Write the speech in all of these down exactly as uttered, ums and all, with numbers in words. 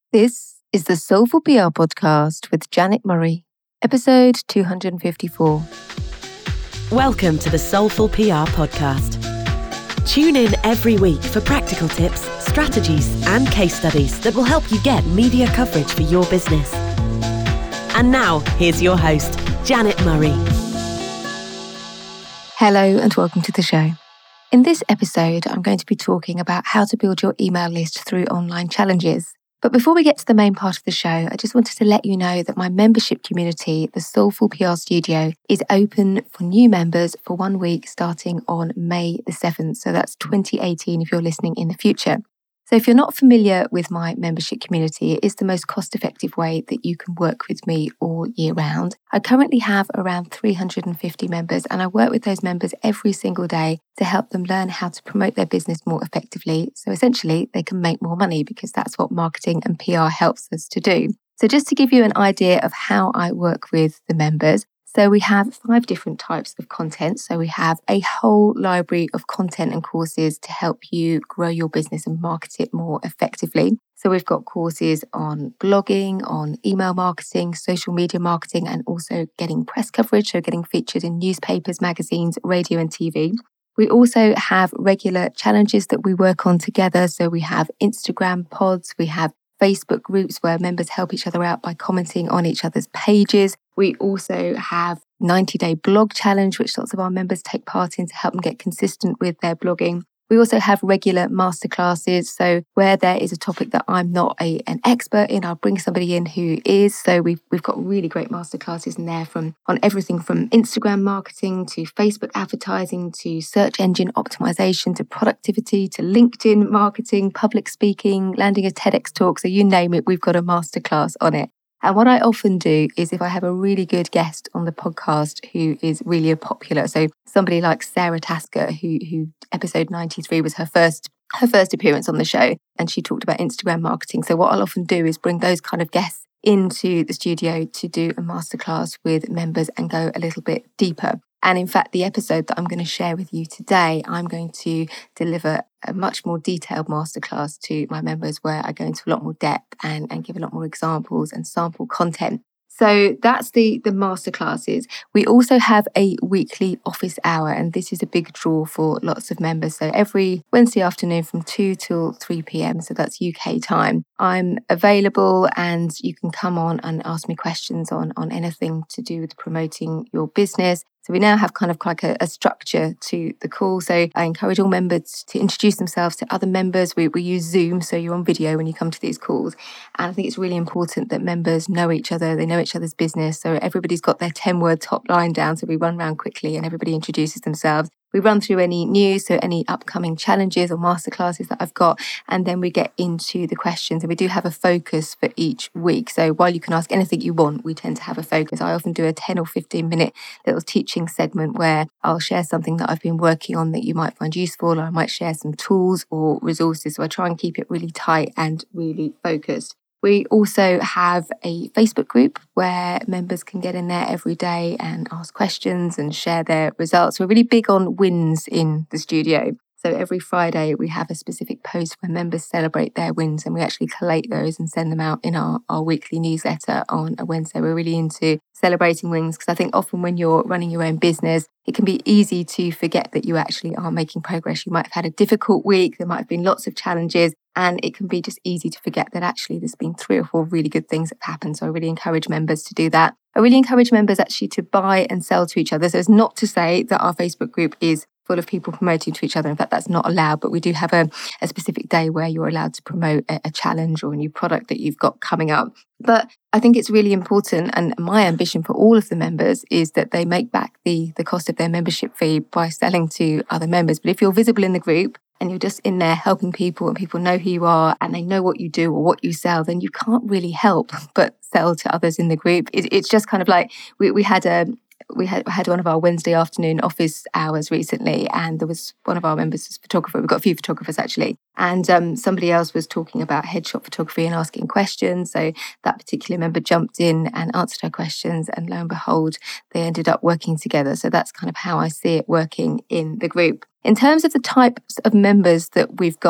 This is the Soulful P R Podcast with Janet Murray, episode two hundred fifty-four. Welcome to the Soulful P R Podcast. Tune in every week for practical tips, strategies, and case studies that will help you get media coverage for your business. And now, here's your host, Janet Murray. Hello and welcome to the show. In this episode, I'm going to be talking about how to build your email list through online challenges. But before we get to the main part of the show, I just wanted to let you know that my membership community, the Soulful P R Studio, is open for new members for one week starting on May the seventh. So that's twenty eighteen if you're listening in the future. So if you're not familiar with my membership community, it is the most cost-effective way that you can work with me all year round. I currently have around three hundred fifty members, and I work with those members every single day to help them learn how to promote their business more effectively. So essentially, they can make more money because that's what marketing and P R helps us to do. So just to give you an idea of how I work with the members, so we have five different types of content. So we have a whole library of content and courses to help you grow your business and market it more effectively. So we've got courses on blogging, on email marketing, social media marketing, and also getting press coverage, so getting featured in newspapers, magazines, radio and T V. We also have regular challenges that we work on together. So we have Instagram pods, we have Facebook groups where members help each other out by commenting on each other's pages. We also have ninety-day blog challenge, which lots of our members take part in to help them get consistent with their blogging. We also have regular masterclasses. So where there is a topic that I'm not a, an expert in, I'll bring somebody in who is. So we've, we've got really great masterclasses in there from on everything from Instagram marketing to Facebook advertising to search engine optimization to productivity to LinkedIn marketing, public speaking, landing a TEDx talk. So you name it, we've got a masterclass on it. And what I often do is if I have a really good guest on the podcast who is really a popular, so somebody like Sarah Tasker, who who episode ninety-three was her first her first appearance on the show, and she talked about Instagram marketing. So what I'll often do is bring those kind of guests into the studio to do a masterclass with members and go a little bit deeper. And in fact, the episode that I'm going to share with you today, I'm going to deliver a much more detailed masterclass to my members where I go into a lot more depth and, and give a lot more examples and sample content. So that's the, the masterclasses. We also have a weekly office hour, and this is a big draw for lots of members. So every Wednesday afternoon from two till three p.m, so that's U K time, I'm available and you can come on and ask me questions on, on anything to do with promoting your business. So we now have kind of like a, a structure to the call. So I encourage all members to introduce themselves to other members. We, we use Zoom, so you're on video when you come to these calls. And I think it's really important that members know each other. They know each other's business. So everybody's got their ten-word top line down. So we run around quickly and everybody introduces themselves. We run through any news, so any upcoming challenges or masterclasses that I've got, and then we get into the questions. And we do have a focus for each week. So while you can ask anything you want, we tend to have a focus. I often do a ten or fifteen minute little teaching segment where I'll share something that I've been working on that you might find useful, or I might share some tools or resources. So I try and keep it really tight and really focused. We also have a Facebook group where members can get in there every day and ask questions and share their results. We're really big on wins in the studio. So every Friday we have a specific post where members celebrate their wins, and we actually collate those and send them out in our, our weekly newsletter on a Wednesday. We're really into celebrating wins because I think often when you're running your own business, it can be easy to forget that you actually are making progress. You might have had a difficult week. There might have been lots of challenges, and it can be just easy to forget that actually there's been three or four really good things that have happened. So I really encourage members to do that. I really encourage members actually to buy and sell to each other. So it's not to say that our Facebook group is full of people promoting to each other. In fact, that's not allowed, but we do have a, a specific day where you're allowed to promote a, a challenge or a new product that you've got coming up. But I think it's really important, and my ambition for all of the members is that they make back the, the cost of their membership fee by selling to other members. But if you're visible in the group and you're just in there helping people and people know who you are and they know what you do or what you sell, then you can't really help but sell to others in the group. It, it's just kind of like we, we had a we had had one of our Wednesday afternoon office hours recently, and there was one of our members was a photographer. We've got a few photographers actually, and um, somebody else was talking about headshot photography and asking questions. So that particular member jumped in and answered her questions, and lo and behold, they ended up working together. So that's kind of how I see it working in the group. In terms of the types of members that we've got,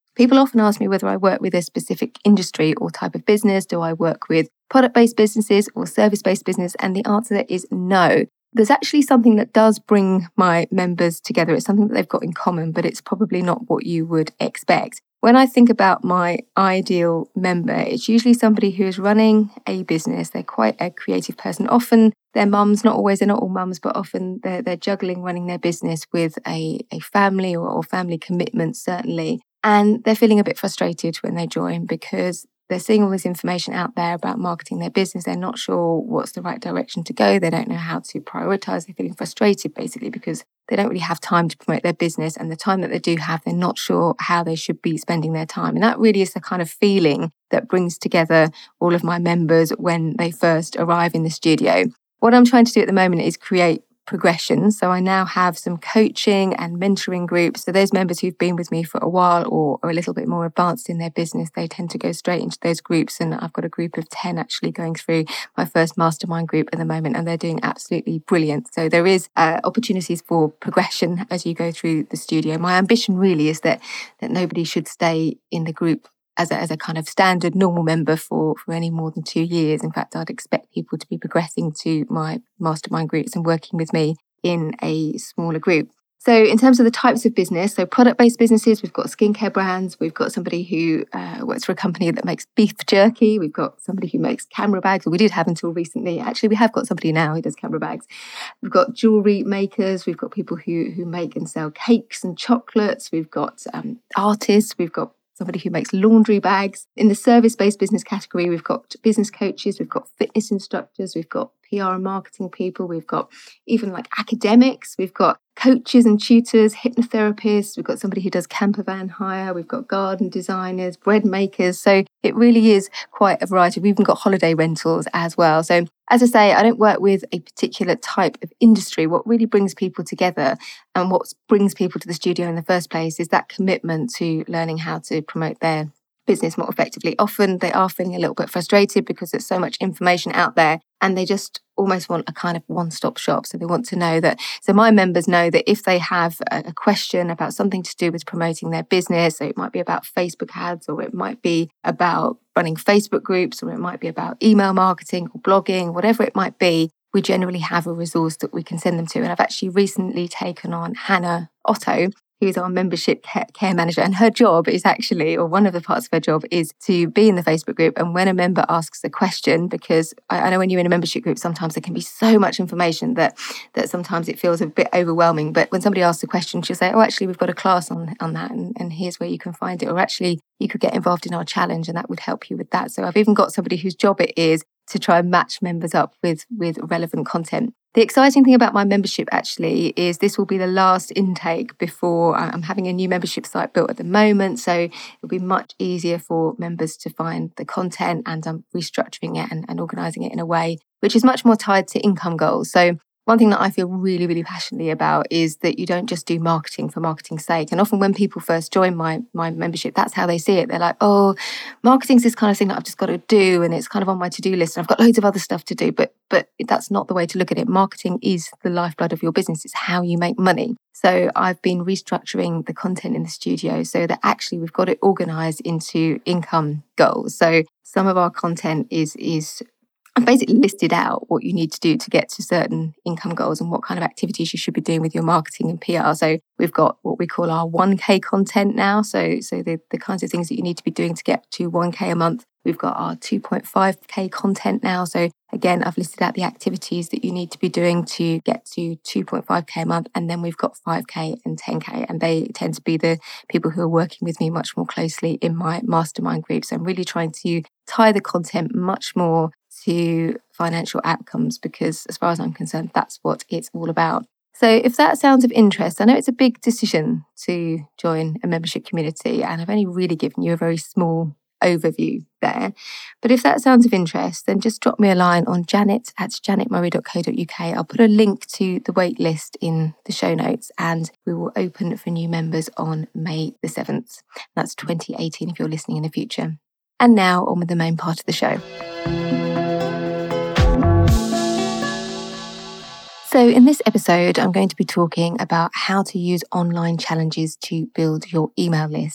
People often ask me whether I work with a specific industry or type of business. Do I work with product-based businesses or service-based business? And the answer is no. There's actually something that does bring my members together. It's something that they've got in common, but it's probably not what you would expect. When I think about my ideal member, it's usually somebody who is running a business. They're quite a creative person. Often they're mums, not always, they're not all mums, but often they're, they're juggling running their business with a, a family or, or family commitment, certainly. And they're feeling a bit frustrated when they join because they're seeing all this information out there about marketing their business. They're not sure what's the right direction to go. They don't know how to prioritize. They're feeling frustrated basically because they don't really have time to promote their business. And the time that they do have, they're not sure how they should be spending their time. And that really is the kind of feeling that brings together all of my members when they first arrive in the studio. What I'm trying to do at the moment is create progression. So I now have some coaching and mentoring groups. So those members who've been with me for a while or are a little bit more advanced in their business, they tend to go straight into those groups. And I've got a group of ten actually going through my first mastermind group at the moment, and they're doing absolutely brilliant. So there is uh, opportunities for progression as you go through the studio. My ambition really is that that nobody should stay in the group as a, as a kind of standard normal member for, for any more than two years. In fact, I'd expect people to be progressing to my mastermind groups and working with me in a smaller group. So in terms of the types of business, so product-based businesses, we've got skincare brands, we've got somebody who uh, works for a company that makes beef jerky, we've got somebody who makes camera bags, or we did have until recently. Actually, we have got somebody now who does camera bags. We've got jewellery makers, we've got people who, who make and sell cakes and chocolates, we've got um, artists, we've got somebody who makes laundry bags. In the service-based business category, we've got business coaches, we've got fitness instructors, we've got P R and marketing people, we've got even like academics, we've got coaches and tutors, hypnotherapists, we've got somebody who does camper van hire, we've got garden designers, bread makers. So it really is quite a variety. We've even got holiday rentals as well. So as I say, I don't work with a particular type of industry. What really brings people together and what brings people to the studio in the first place is that commitment to learning how to promote their business more effectively. Often they are feeling a little bit frustrated because there's so much information out there and they just almost want a kind of one-stop shop. So they want to know that, so my members know that if they have a question about something to do with promoting their business, so it might be about Facebook ads, or it might be about running Facebook groups, or it might be about email marketing or blogging, whatever it might be, we generally have a resource that we can send them to. And I've actually recently taken on Hannah Otto, who's our membership care manager. And her job is actually, or one of the parts of her job is to be in the Facebook group. And when a member asks a question, because I, I know when you're in a membership group, sometimes there can be so much information that that sometimes it feels a bit overwhelming. But when somebody asks a question, she'll say, oh, actually, we've got a class on, on that. And, and here's where you can find it. Or actually, you could get involved in our challenge and that would help you with that. So I've even got somebody whose job it is to try and match members up with, with relevant content. The exciting thing about my membership actually is this will be the last intake before I'm having a new membership site built at the moment. So it'll be much easier for members to find the content, and I'm restructuring it and, and organising it in a way which is much more tied to income goals. So one thing that I feel really, really passionately about is that you don't just do marketing for marketing's sake. And often when people first join my, my membership, that's how they see it. They're like, oh, marketing's this kind of thing that I've just got to do, and it's kind of on my to-do list, and I've got loads of other stuff to do. But but that's not the way to look at it. Marketing is the lifeblood of your business. It's how you make money. So I've been restructuring the content in the studio so that actually we've got it organised into income goals. So some of our content is is I've basically listed out what you need to do to get to certain income goals and what kind of activities you should be doing with your marketing and P R. So we've got what we call our one K content now. So, so the, the kinds of things that you need to be doing to get to one K a month. We've got our two point five K content now. So again, I've listed out the activities that you need to be doing to get to two point five K a month. And then we've got five K and ten K. And they tend to be the people who are working with me much more closely in my mastermind group. So I'm really trying to tie the content much more to financial outcomes, because as far as I'm concerned, that's what it's all about. So if that sounds of interest, I know it's a big decision to join a membership community, and I've only really given you a very small overview there. But if that sounds of interest, then just drop me a line on janet at janetmurray dot co dot uk. I'll put a link to the wait list in the show notes, and we will open for new members on May the seventh. That's twenty eighteen if you're listening in the future. And now on with the main part of the show. So in this episode, I'm going to be talking about how to use online challenges to build your email list.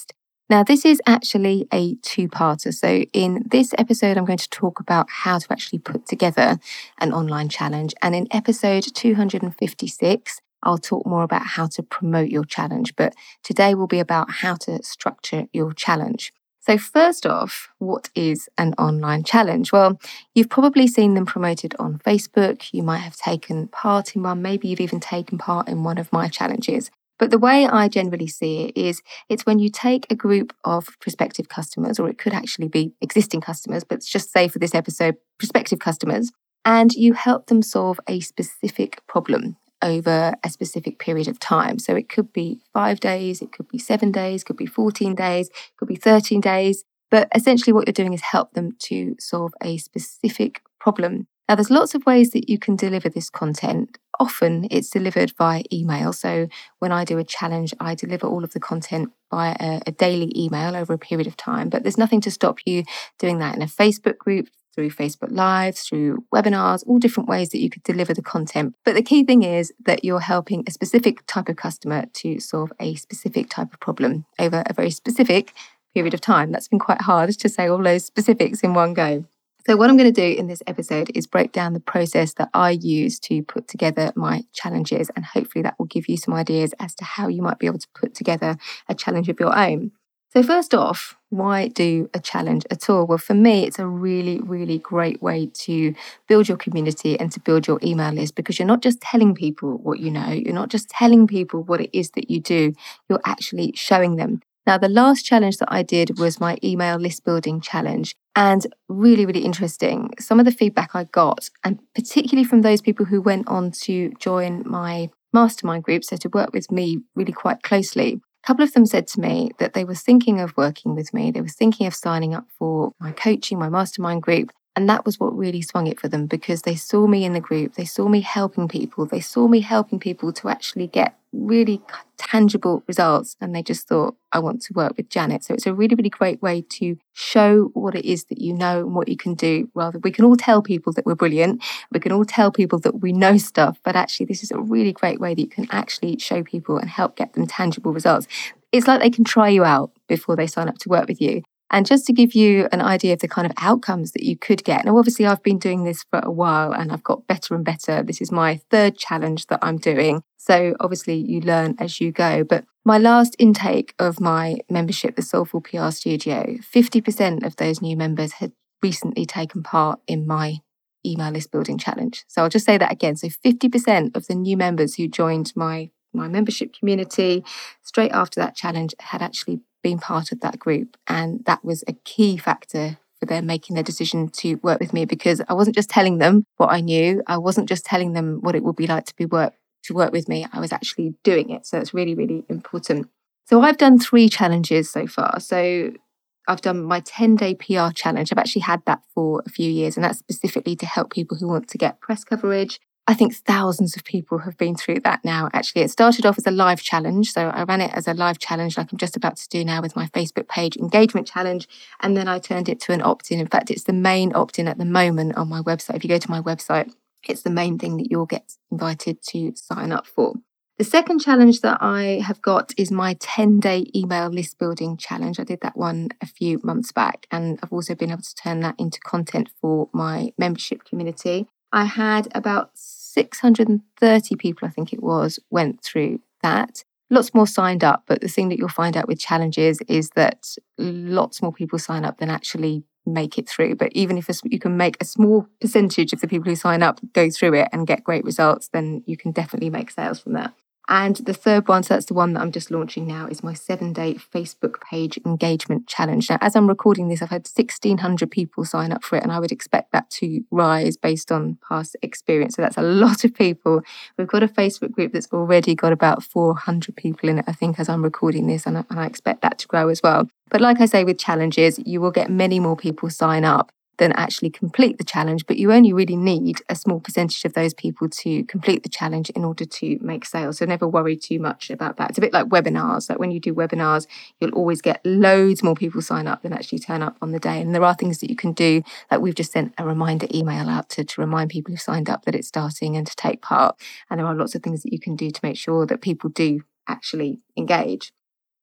Now, this is actually a two-parter. So in this episode, I'm going to talk about how to actually put together an online challenge. And in episode two hundred fifty-six, I'll talk more about how to promote your challenge. But today will be about how to structure your challenge. So first off, what is an online challenge? Well, you've probably seen them promoted on Facebook. You might have taken part in one. Maybe you've even taken part in one of my challenges. But the way I generally see it is it's when you take a group of prospective customers, or it could actually be existing customers, but let's just say for this episode, prospective customers, and you help them solve a specific problem over a specific period of time. So it could be five days, it could be seven days, it could be fourteen days, it could be thirteen days. But essentially what you're doing is help them to solve a specific problem. Now, there's lots of ways that you can deliver this content. Often it's delivered via email. So when I do a challenge, I deliver all of the content via a, a daily email over a period of time. But there's nothing to stop you doing that in a Facebook group, through Facebook Lives, through webinars, all different ways that you could deliver the content. But the key thing is that you're helping a specific type of customer to solve a specific type of problem over a very specific period of time. That's been quite hard to say all those specifics in one go. So what I'm going to do in this episode is break down the process that I use to put together my challenges, and hopefully that will give you some ideas as to how you might be able to put together a challenge of your own. So first off, why do a challenge at all? Well, for me, it's a really, really great way to build your community and to build your email list, because you're not just telling people what you know, you're not just telling people what it is that you do, you're actually showing them. Now, the last challenge that I did was my email list building challenge, and really, really interesting. Some of the feedback I got, and particularly from those people who went on to join my mastermind group, so to work with me really quite closely, a couple of them said to me that they were thinking of working with me. They were thinking of signing up for my coaching, my mastermind group. And that was what really swung it for them, because they saw me in the group. They saw me helping people. They saw me helping people to actually get really tangible results. And they just thought, I want to work with Janet. So it's a really, really great way to show what it is that you know and what you can do. Rather, we can all tell people that we're brilliant. We can all tell people that we know stuff. But actually, this is a really great way that you can actually show people and help get them tangible results. It's like they can try you out before they sign up to work with you. And just to give you an idea of the kind of outcomes that you could get. Now, obviously, I've been doing this for a while and I've got better and better. This is my third challenge that I'm doing. So obviously, you learn as you go. But my last intake of my membership, the Soulful P R Studio, fifty percent of those new members had recently taken part in my email list building challenge. So I'll just say that again. So fifty percent of the new members who joined my, my membership community straight after that challenge had actually been part of that group. And that was a key factor for them making their decision to work with me, because I wasn't just telling them what I knew. I wasn't just telling them what it would be like to be work to work with me. I was actually doing it. So it's really, really important. So I've done three challenges so far. So I've done my ten-day P R challenge. I've actually had that for a few years, and that's specifically to help people who want to get press coverage. I think thousands of people have been through that now. Actually, it started off as a live challenge. So I ran it as a live challenge like I'm just about to do now with my Facebook page engagement challenge. And then I turned it to an opt-in. In fact, it's the main opt-in at the moment on my website. If you go to my website, it's the main thing that you'll get invited to sign up for. The second challenge that I have got is my ten-day email list building challenge. I did that one a few months back, and I've also been able to turn that into content for my membership community. I had about six hundred thirty people, I think it was, went through that. Lots more signed up, but the thing that you'll find out with challenges is that lots more people sign up than actually make it through. But even if you can make a small percentage of the people who sign up go through it and get great results, then you can definitely make sales from that. And the third one, so that's the one that I'm just launching now, is my seven-day Facebook page engagement challenge. Now, as I'm recording this, I've had sixteen hundred people sign up for it, and I would expect that to rise based on past experience. So that's a lot of people. We've got a Facebook group that's already got about four hundred people in it, I think, as I'm recording this, and I, and I expect that to grow as well. But like I say, with challenges, you will get many more people sign up than actually complete the challenge, but you only really need a small percentage of those people to complete the challenge in order to make sales. So never worry too much about that. It's a bit like webinars. Like when you do webinars, you'll always get loads more people sign up than actually turn up on the day. And there are things that you can do, like we've just sent a reminder email out to, to remind people who've signed up that it's starting and to take part. And there are lots of things that you can do to make sure that people do actually engage.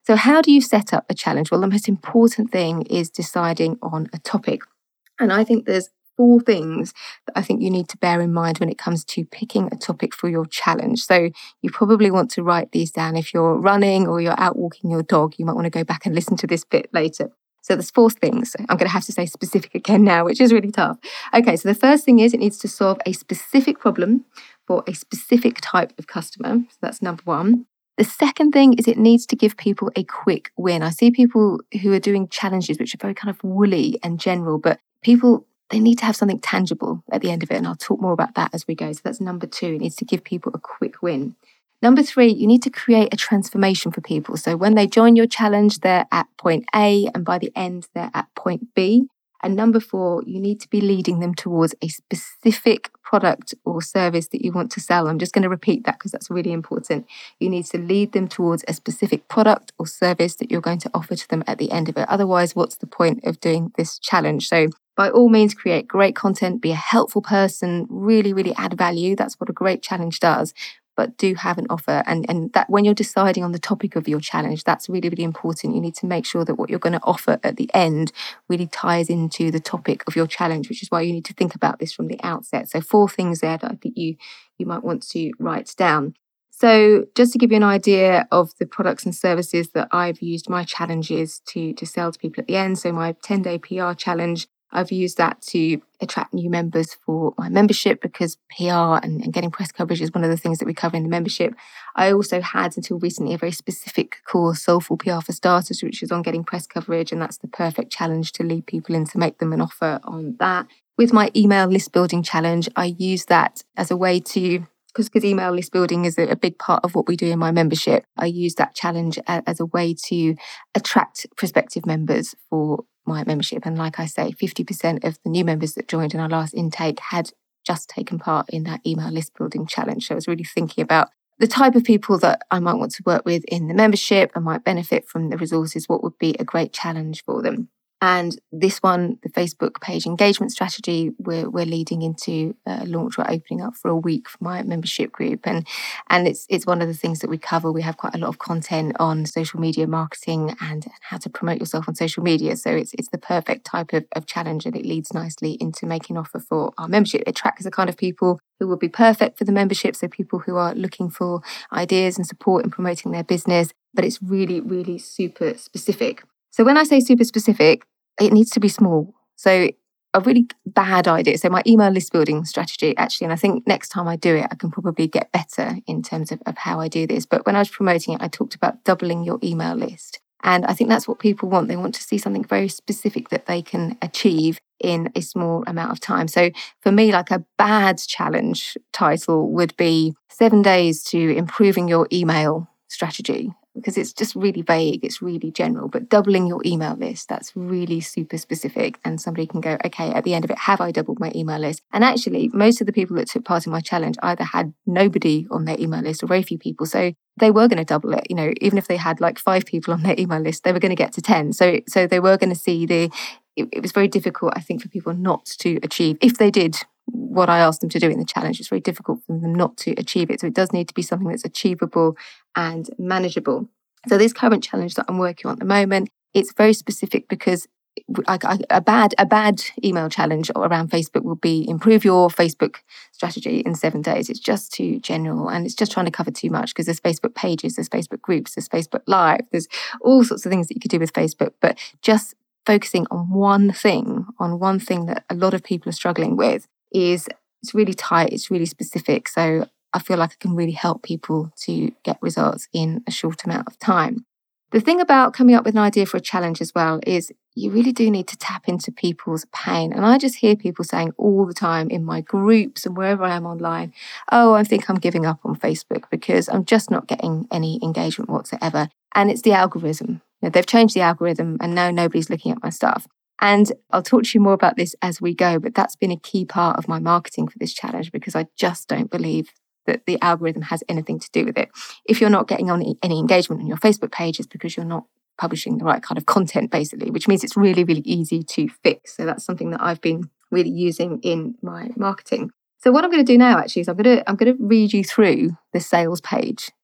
So how do you set up a challenge? Well, the most important thing is deciding on a topic. And I think there's four things that I think you need to bear in mind when it comes to picking a topic for your challenge. So you probably want to write these down. If you're running or you're out walking your dog, you might want to go back and listen to this bit later. So there's four things. I'm going to have to say specific again now, which is really tough. Okay, so the first thing is it needs to solve a specific problem for a specific type of customer. So that's number one. The second thing is it needs to give people a quick win. I see people who are doing challenges which are very kind of woolly and general, but people, they need to have something tangible at the end of it. And I'll talk more about that as we go. So that's number two. It needs to give people a quick win. Number three, you need to create a transformation for people. So when they join your challenge, they're at point A, and by the end, they're at point B. And number four, you need to be leading them towards a specific product or service that you want to sell. I'm just going to repeat that because that's really important. You need to lead them towards a specific product or service that you're going to offer to them at the end of it. Otherwise, what's the point of doing this challenge? So by all means, create great content, be a helpful person, really, really add value. That's what a great challenge does. But do have an offer. And, and that when you're deciding on the topic of your challenge, that's really, really important. You need to make sure that what you're going to offer at the end really ties into the topic of your challenge, which is why you need to think about this from the outset. So four things there that I think you, you might want to write down. So just to give you an idea of the products and services that I've used my challenges to, to sell to people at the end. So my ten-day P R challenge, I've used that to attract new members for my membership because P R and, and getting press coverage is one of the things that we cover in the membership. I also had until recently a very specific course, Soulful P R for Starters, which is on getting press coverage. And that's the perfect challenge to lead people in to make them an offer on that. With my email list building challenge, I use that as a way to, because because email list building is a, a big part of what we do in my membership. I use that challenge as, as a way to attract prospective members for my membership. And like I say, fifty percent of the new members that joined in our last intake had just taken part in that email list building challenge. So I was really thinking about the type of people that I might want to work with in the membership and might benefit from the resources. What would be a great challenge for them? And this one, the Facebook page engagement strategy, we're, we're leading into a launch. We're opening up for a week for my membership group. And, and it's it's one of the things that we cover. We have quite a lot of content on social media marketing and how to promote yourself on social media. So it's it's the perfect type of, of challenge, and it leads nicely into making offer for our membership. It tracks the kind of people who will be perfect for the membership. So people who are looking for ideas and support in promoting their business. But it's really, really super specific. So when I say super specific, it needs to be small. So a really bad idea. So my email list building strategy, actually, and I think next time I do it, I can probably get better in terms of, of how I do this. But when I was promoting it, I talked about doubling your email list. And I think that's what people want. They want to see something very specific that they can achieve in a small amount of time. So for me, like a bad challenge title would be seven days to improving your email strategy. Because it's just really vague, it's really general. But doubling your email list, that's really super specific. And somebody can go, okay, at the end of it, have I doubled my email list? And actually, most of the people that took part in my challenge either had nobody on their email list or very few people. So they were going to double it. You know, even if they had like five people on their email list, they were going to get to ten. So, so they were going to see the, it, it was very difficult, I think, for people not to achieve. If they did what I asked them to do in the challenge, it's very difficult for them not to achieve it. So it does need to be something that's achievable and manageable. So this current challenge that I'm working on at the moment, it's very specific because I, I, a bad a bad email challenge around Facebook will be improve your Facebook strategy in seven days. It's just too general and it's just trying to cover too much because there's Facebook pages, there's Facebook groups, there's Facebook Live, there's all sorts of things that you could do with Facebook, but just focusing on one thing, on one thing that a lot of people are struggling with is it's really tight, it's really specific. So I feel like I can really help people to get results in a short amount of time. The thing about coming up with an idea for a challenge as well is you really do need to tap into people's pain. And I just hear people saying all the time in my groups and wherever I am online, oh, I think I'm giving up on Facebook because I'm just not getting any engagement whatsoever. And it's the algorithm. You know, they've changed the algorithm and now nobody's looking at my stuff. And I'll talk to you more about this as we go, but that's been a key part of my marketing for this challenge because I just don't believe that the algorithm has anything to do with it. If you're not getting on any engagement on your Facebook page, it's because you're not publishing the right kind of content, basically, which means it's really, really easy to fix. So that's something that I've been really using in my marketing. So what I'm going to do now, actually, is I'm going to I'm going to read you through the sales page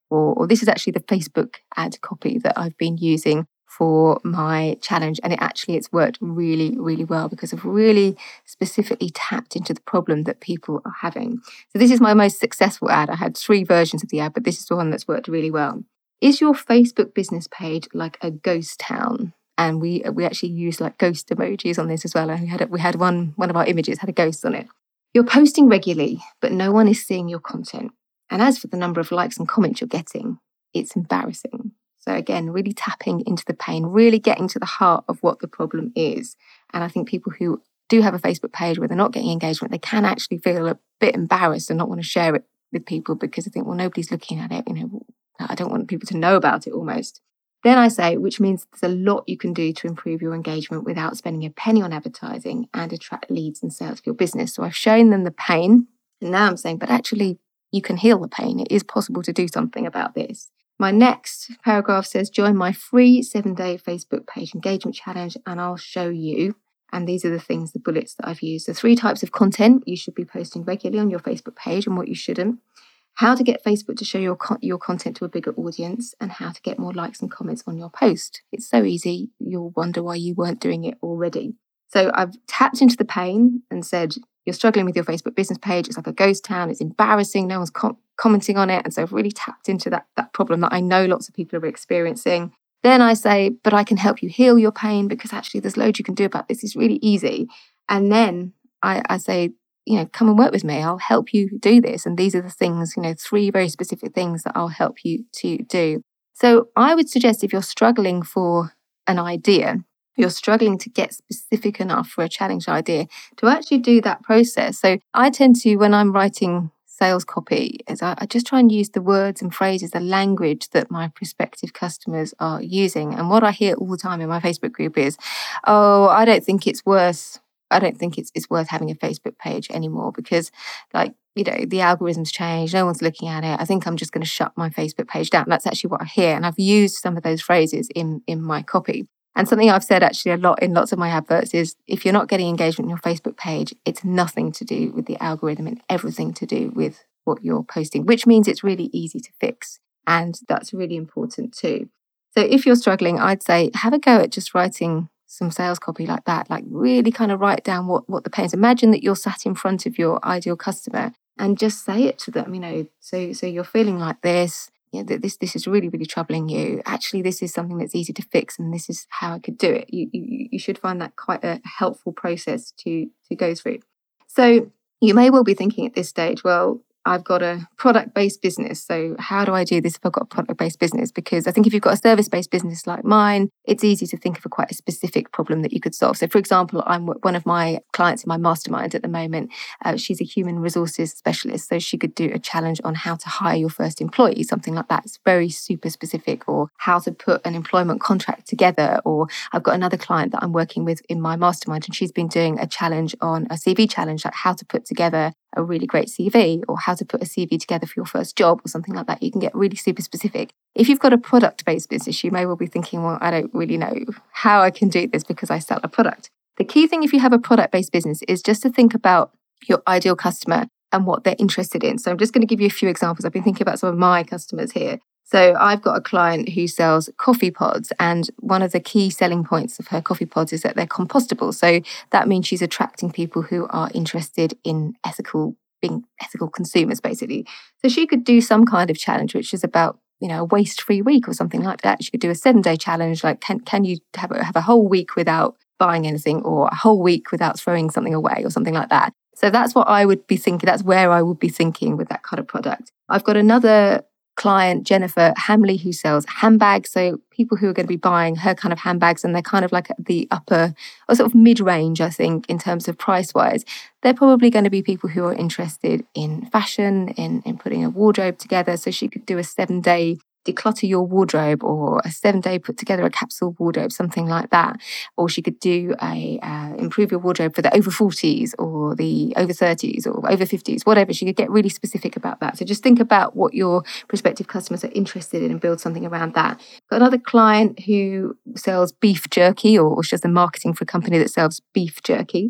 or, or this is actually the Facebook ad copy that I've been using for my challenge. And it actually, it's worked really, really well because I've really specifically tapped into the problem that people are having. So this is my most successful ad. I had three versions of the ad, but this is the one that's worked really well. Is your Facebook business page like a ghost town? And we we actually used like ghost emojis on this as well. And we had we had one one of our images had a ghost on it. You're posting regularly, but no one is seeing your content. And as for the number of likes and comments you're getting, it's embarrassing. So again, really tapping into the pain, really getting to the heart of what the problem is. And I think people who do have a Facebook page where they're not getting engagement, they can actually feel a bit embarrassed and not want to share it with people because they think, well, nobody's looking at it. You know, I don't want people to know about it almost. Then I say, which means there's a lot you can do to improve your engagement without spending a penny on advertising and attract leads and sales for your business. So I've shown them the pain. And now I'm saying, but actually you can heal the pain. It is possible to do something about this. My next paragraph says, join my free seven-day Facebook page engagement challenge and I'll show you. And these are the things, the bullets that I've used. The three types of content you should be posting regularly on your Facebook page and what you shouldn't. How to get Facebook to show your co- your content to a bigger audience and how to get more likes and comments on your post. It's so easy. You'll wonder why you weren't doing it already. So I've tapped into the pain and said, you're struggling with your Facebook business page. It's like a ghost town. It's embarrassing. No one's com- commenting on it. And so I've really tapped into that, that problem that I know lots of people are experiencing. Then I say, but I can help you heal your pain because actually there's loads you can do about this. It's really easy. And then I, I say, you know, come and work with me. I'll help you do this. And these are the things, you know, three very specific things that I'll help you to do. So I would suggest if you're struggling for an idea, you're struggling to get specific enough for a challenge idea, to actually do that process. So I tend to, when I'm writing sales copy, is I, I just try and use the words and phrases, the language that my prospective customers are using. And what I hear all the time in my Facebook group is, oh, I don't think it's worth I don't think it's it's worth having a Facebook page anymore because, like, you know, the algorithms change. No one's looking at it. I think I'm just going to shut my Facebook page down. That's actually what I hear. And I've used some of those phrases in, in my copy. And something I've said actually a lot in lots of my adverts is if you're not getting engagement on your Facebook page, it's nothing to do with the algorithm and everything to do with what you're posting, which means it's really easy to fix. And that's really important too. So if you're struggling, I'd say have a go at just writing some sales copy like that, like really kind of write down what, what the pain is. Imagine that you're sat in front of your ideal customer and just say it to them, you know, so so you're feeling like this, you know, this this is really, really troubling you. Actually, this is something that's easy to fix and this is how I could do it. You you, you should find that quite a helpful process to, to go through. So you may well be thinking at this stage, well, I've got a product-based business. So how do I do this if I've got a product-based business? Because I think if you've got a service-based business like mine, it's easy to think of a quite a specific problem that you could solve. So for example, I'm one of my clients in my mastermind at the moment. Uh, she's a human resources specialist. So she could do a challenge on how to hire your first employee, something like that. It's very super specific, or how to put an employment contract together. Or I've got another client that I'm working with in my mastermind, and she's been doing a challenge on a C V challenge, like how to put together a really great C V or how to put a C V together for your first job or something like that. You can get really super specific. If you've got a product-based business, you may well be thinking, well, I don't really know how I can do this because I sell a product. The key thing if you have a product-based business is just to think about your ideal customer and what they're interested in. So I'm just going to give you a few examples. I've been thinking about some of my customers here. So I've got a client who sells coffee pods, and one of the key selling points of her coffee pods is that they're compostable. So that means she's attracting people who are interested in ethical, being ethical consumers, basically. So she could do some kind of challenge, which is about, you know, a waste-free week or something like that. She could do a seven-day challenge, like can can you have a, have a whole week without buying anything, or a whole week without throwing something away, or something like that. So that's what I would be thinking. That's where I would be thinking with that kind of product. I've got another client, Jennifer Hamley, who sells handbags. So people who are going to be buying her kind of handbags, and they're kind of like the upper or sort of mid-range, I think, in terms of price-wise. They're probably going to be people who are interested in fashion, in, in putting a wardrobe together. So she could do a seven-day declutter your wardrobe, or a seven-day put together a capsule wardrobe, something like that. Or she could do a uh, improve your wardrobe for the over forties or the over thirties or over fifties, whatever. She could get really specific about that. So just think about what your prospective customers are interested in and build something around that. Got another client who sells beef jerky, or she's the marketing for a company that sells beef jerky.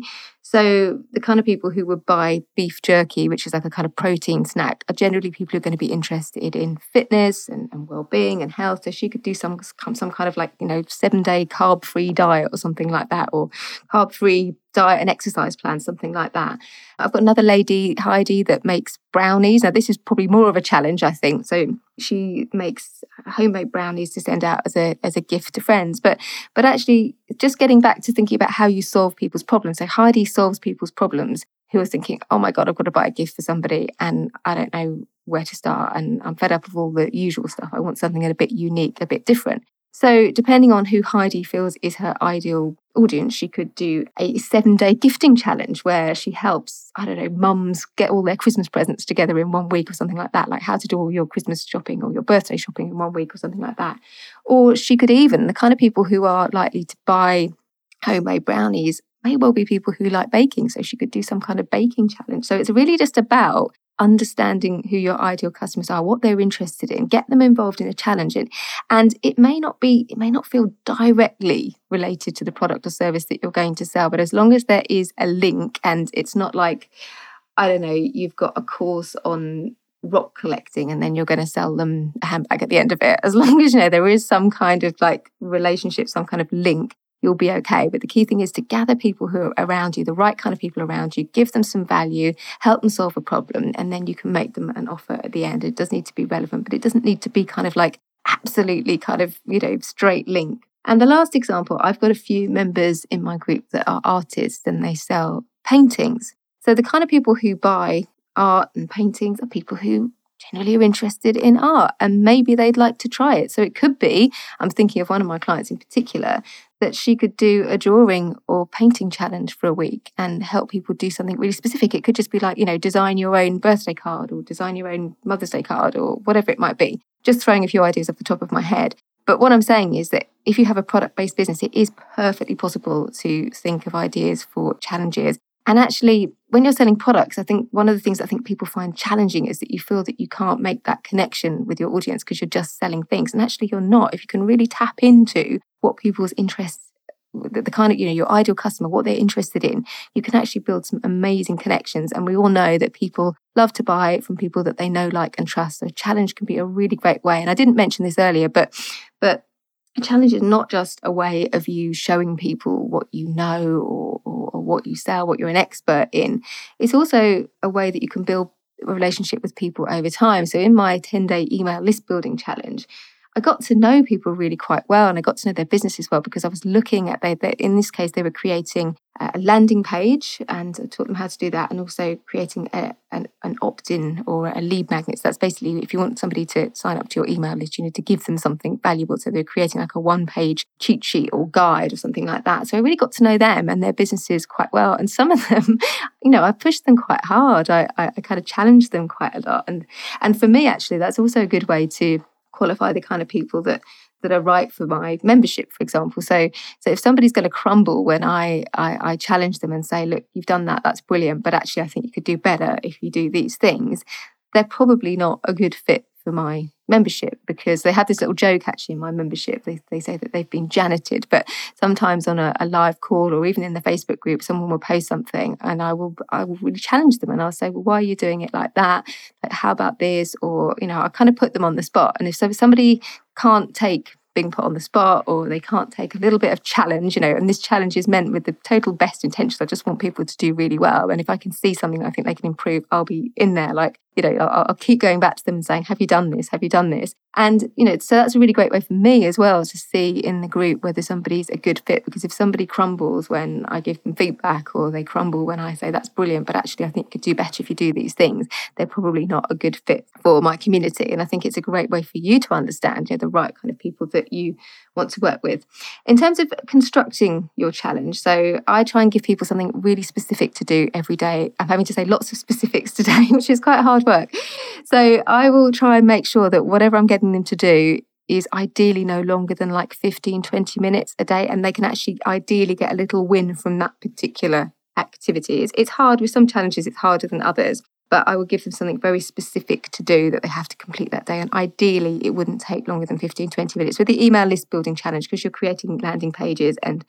So the kind of people who would buy beef jerky, which is like a kind of protein snack, are generally people who are going to be interested in fitness and, and well-being and health. So she could do some some kind of like, you know, seven-day carb-free diet or something like that, or carb-free diet and exercise plan, something like that. I've got another lady, Heidi, that makes brownies. Now, this is probably more of a challenge, I think. So she makes homemade brownies to send out as a as a gift to friends. But but actually, just getting back to thinking about how you solve people's problems. So Heidi solves people's problems who are thinking, oh my God, I've got to buy a gift for somebody and I don't know where to start. And I'm fed up of all the usual stuff. I want something a bit unique, a bit different. So depending on who Heidi feels is her ideal audience, she could do a seven-day gifting challenge where she helps, I don't know, mums get all their Christmas presents together in one week or something like that, like how to do all your Christmas shopping or your birthday shopping in one week or something like that. Or she could even, the kind of people who are likely to buy homemade brownies may well be people who like baking. So she could do some kind of baking challenge. So it's really just about understanding who your ideal customers are, what they're interested in, get them involved in a challenge. And it may not be, it may not feel directly related to the product or service that you're going to sell, but as long as there is a link and it's not like, I don't know, you've got a course on rock collecting and then you're going to sell them a handbag at the end of it. As long as, you know, there is some kind of like relationship, some kind of link, you'll be okay. But the key thing is to gather people who are around you, the right kind of people around you, give them some value, help them solve a problem, and then you can make them an offer at the end. It does need to be relevant, but it doesn't need to be kind of like absolutely kind of, you know, straight link. And the last example, I've got a few members in my group that are artists and they sell paintings. So the kind of people who buy art and paintings are people who generally are interested in art and maybe they'd like to try it. So it could be, I'm thinking of one of my clients in particular, that she could do a drawing or painting challenge for a week and help people do something really specific. It could just be like, you know, design your own birthday card or design your own Mother's Day card or whatever it might be. Just throwing a few ideas off the top of my head. But what I'm saying is that if you have a product-based business, it is perfectly possible to think of ideas for challenges. And actually, when you're selling products, I think one of the things I think people find challenging is that you feel that you can't make that connection with your audience because you're just selling things. And actually, you're not. If you can really tap into what people's interests, the, the kind of, you know, your ideal customer, what they're interested in, you can actually build some amazing connections. And we all know that people love to buy from people that they know, like, and trust. So a challenge can be a really great way. And I didn't mention this earlier, but but a challenge is not just a way of you showing people what you know or, or, or what you sell, what you're an expert in. It's also a way that you can build a relationship with people over time. So in my ten-day email list building challenge, I got to know people really quite well and I got to know their businesses well because I was looking at, they, they, in this case, they were creating a landing page and I taught them how to do that and also creating a, an, an opt-in or a lead magnet. So that's basically if you want somebody to sign up to your email list, you need to give them something valuable. So they're creating like a one-page cheat sheet or guide or something like that. So I really got to know them and their businesses quite well. And some of them, you know, I pushed them quite hard. I, I, I kind of challenged them quite a lot. And, and for me, actually, that's also a good way to qualify the kind of people that that are right for my membership, for example. So so if somebody's going to crumble when I, I I challenge them and say, look, you've done that, that's brilliant, but actually I think you could do better if you do these things, they're probably not a good fit for my membership because they have this little joke actually in my membership. They they say that they've been janited, but sometimes on a, a live call or even in the Facebook group, someone will post something and I will I will really challenge them and I'll say, well, why are you doing it like that? Like, how about this? Or, you know, I kind of put them on the spot. And if so, if somebody can't take being put on the spot or they can't take a little bit of challenge, you know, and this challenge is meant with the total best intentions. I just want people to do really well. And if I can see something I think they can improve, I'll be in there. Like, you know, I'll, I'll keep going back to them and saying, have you done this? Have you done this? And, you know, so that's a really great way for me as well to see in the group whether somebody's a good fit. Because if somebody crumbles when I give them feedback or they crumble when I say that's brilliant, but actually I think you could do better if you do these things, they're probably not a good fit for my community. And I think it's a great way for you to understand, you know, the right kind of people that you want to work with. In terms of constructing your challenge, so I try and give people something really specific to do every day. I'm having to say lots of specifics today, which is quite hard work. So I will try and make sure that whatever I'm getting them to do is ideally no longer than like fifteen, twenty minutes a day. And they can actually ideally get a little win from that particular activity. It's, it's hard with some challenges, it's harder than others. But I will give them something very specific to do that they have to complete that day. And ideally, it wouldn't take longer than fifteen, twenty minutes. With the email list building challenge, because you're creating landing pages and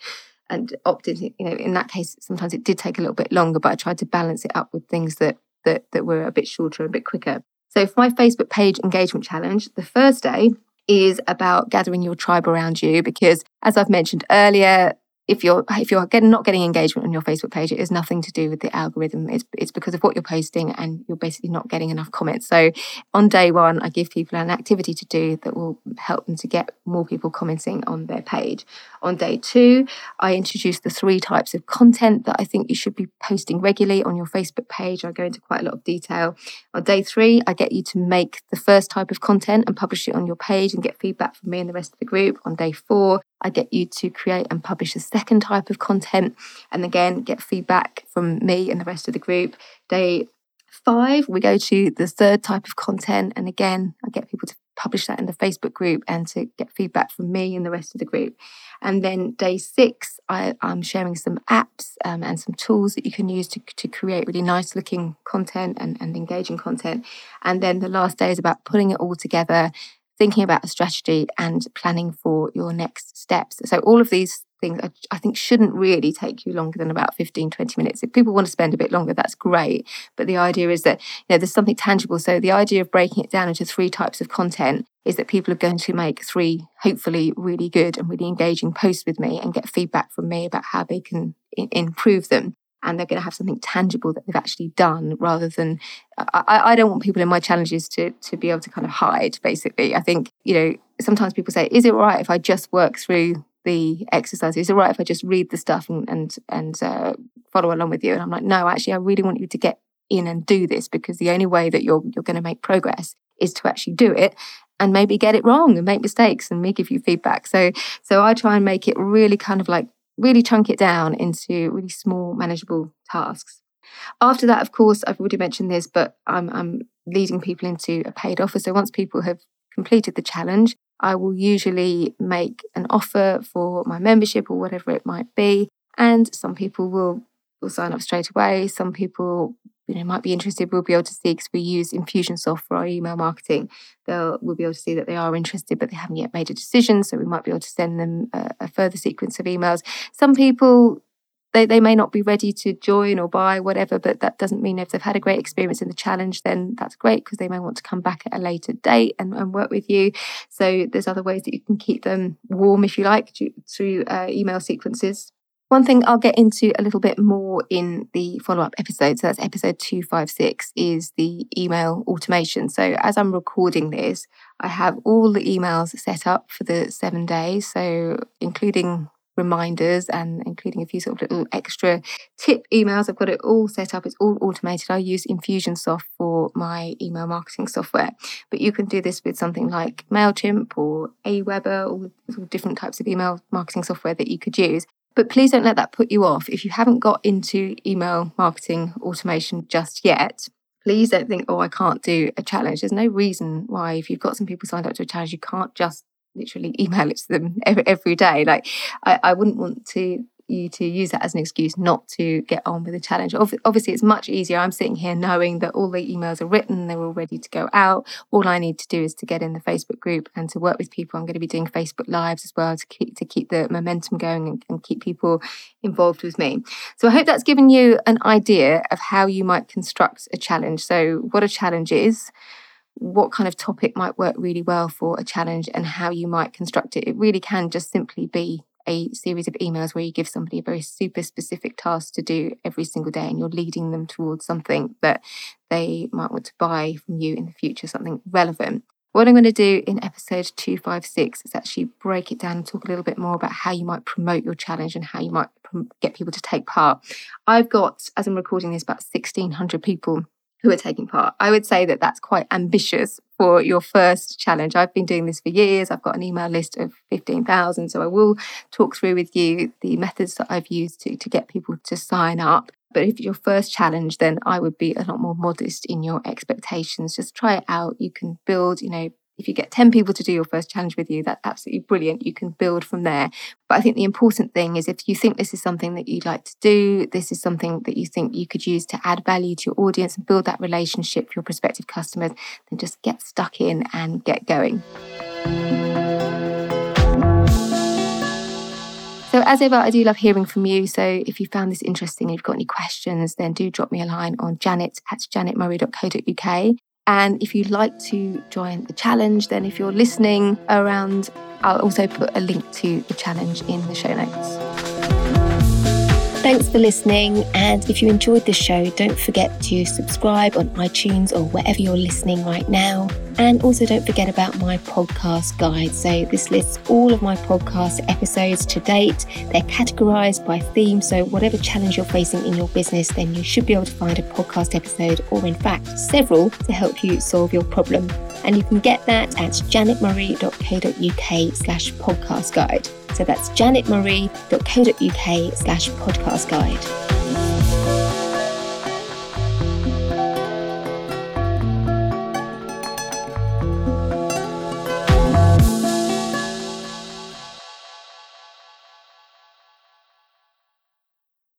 and opted, you know, in that case, sometimes it did take a little bit longer, but I tried to balance it up with things that that, that were a bit shorter, a bit quicker. So for my Facebook page engagement challenge, the first day is about gathering your tribe around you, because as I've mentioned earlier, if you're if you're getting, not getting engagement on your Facebook page, it has nothing to do with the algorithm. It's it's because of what you're posting, and you're basically not getting enough comments. So on day one, I give people an activity to do that will help them to get more people commenting on their page. On day two, I introduce the three types of content that I think you should be posting regularly on your Facebook page. I go into quite a lot of detail. On day three, I get you to make the first type of content and publish it on your page and get feedback from me and the rest of the group. On day four, I get you to create and publish a second type of content, and again, get feedback from me and the rest of the group. Day five, we go to the third type of content, and again, I get people to publish that in the Facebook group and to get feedback from me and the rest of the group. And then day six, I, I'm sharing some apps um, and some tools that you can use to, to create really nice looking content and, and engaging content. And then the last day is about putting it all together, thinking about a strategy and planning for your next steps. So all of these things I, I think shouldn't really take you longer than about fifteen, twenty minutes. If people want to spend a bit longer, that's great. But the idea is that, you know, there's something tangible. So the idea of breaking it down into three types of content is that people are going to make three, hopefully really good and really engaging posts with me and get feedback from me about how they can I- improve them. And they're going to have something tangible that they've actually done, rather than, I, I don't want people in my challenges to to be able to kind of hide, basically. I think, you know, sometimes people say, is it all right if I just work through the exercise? Is it all right if I just read the stuff and and, and uh, follow along with you? And I'm like, no, actually, I really want you to get in and do this, because the only way that you're you're going to make progress is to actually do it and maybe get it wrong and make mistakes and me give you feedback. So so I try and make it really kind of like, really chunk it down into really small, manageable tasks. After that, of course, I've already mentioned this, but I'm, I'm leading people into a paid offer. So once people have completed the challenge, I will usually make an offer for my membership or whatever it might be. And some people will, will sign up straight away. Some people, you know, might be interested. We'll be able to see, because we use Infusionsoft for our email marketing. They'll we'll be able to see that they are interested, but they haven't yet made a decision. So we might be able to send them a, a further sequence of emails. Some people, they, they may not be ready to join or buy, whatever, but that doesn't mean if they've had a great experience in the challenge, then that's great, because they may want to come back at a later date and, and work with you. So there's other ways that you can keep them warm, if you like, through uh, email sequences. One thing I'll get into a little bit more in the follow-up episode, so that's episode two fifty-six, is the email automation. So as I'm recording this, I have all the emails set up for the seven days, so including reminders and including a few sort of little extra tip emails. I've got it all set up. It's all automated. I use Infusionsoft for my email marketing software, but you can do this with something like MailChimp or Aweber, all the different types of email marketing software that you could use. But please don't let that put you off. If you haven't got into email marketing automation just yet, please don't think, oh, I can't do a challenge. There's no reason why, if you've got some people signed up to a challenge, you can't just literally email it to them every, every day. Like, I, I wouldn't want to you to use that as an excuse not to get on with the challenge. Obviously, it's much easier. I'm sitting here knowing that all the emails are written, they're all ready to go out. All I need to do is to get in the Facebook group and to work with people. I'm going to be doing Facebook Lives as well to keep to keep the momentum going and, and keep people involved with me. So I hope that's given you an idea of how you might construct a challenge. So what a challenge is, what kind of topic might work really well for a challenge, and how you might construct it. It really can just simply be a series of emails where you give somebody a very super specific task to do every single day, and you're leading them towards something that they might want to buy from you in the future, something relevant. What I'm going to do in episode two fifty-six is actually break it down and talk a little bit more about how you might promote your challenge and how you might get people to take part. I've got, as I'm recording this, about sixteen hundred people who are taking part. I would say that that's quite ambitious for your first challenge. I've been doing this for years. I've got an email list of fifteen thousand. So I will talk through with you the methods that I've used to, to get people to sign up. But if your first challenge, then I would be a lot more modest in your expectations. Just try it out. You can build, you know, if you get ten people to do your first challenge with you, that's absolutely brilliant. You can build from there. But I think the important thing is, if you think this is something that you'd like to do, this is something that you think you could use to add value to your audience and build that relationship with your prospective customers, then just get stuck in and get going. So as ever, I do love hearing from you. So if you found this interesting and you've got any questions, then do drop me a line on janet at janet murray dot co dot uk. And if you'd like to join the challenge, then if you're listening around, I'll also put a link to the challenge in the show notes. Thanks for listening. And if you enjoyed this show, don't forget to subscribe on iTunes or wherever you're listening right now. And also don't forget about my podcast guide. So this lists all of my podcast episodes to date. They're categorized by theme. So whatever challenge you're facing in your business, then you should be able to find a podcast episode, or in fact, several, to help you solve your problem. And you can get that at janet murray dot co dot uk slash podcast guide. So that's janet murray dot co dot uk slash podcast guide.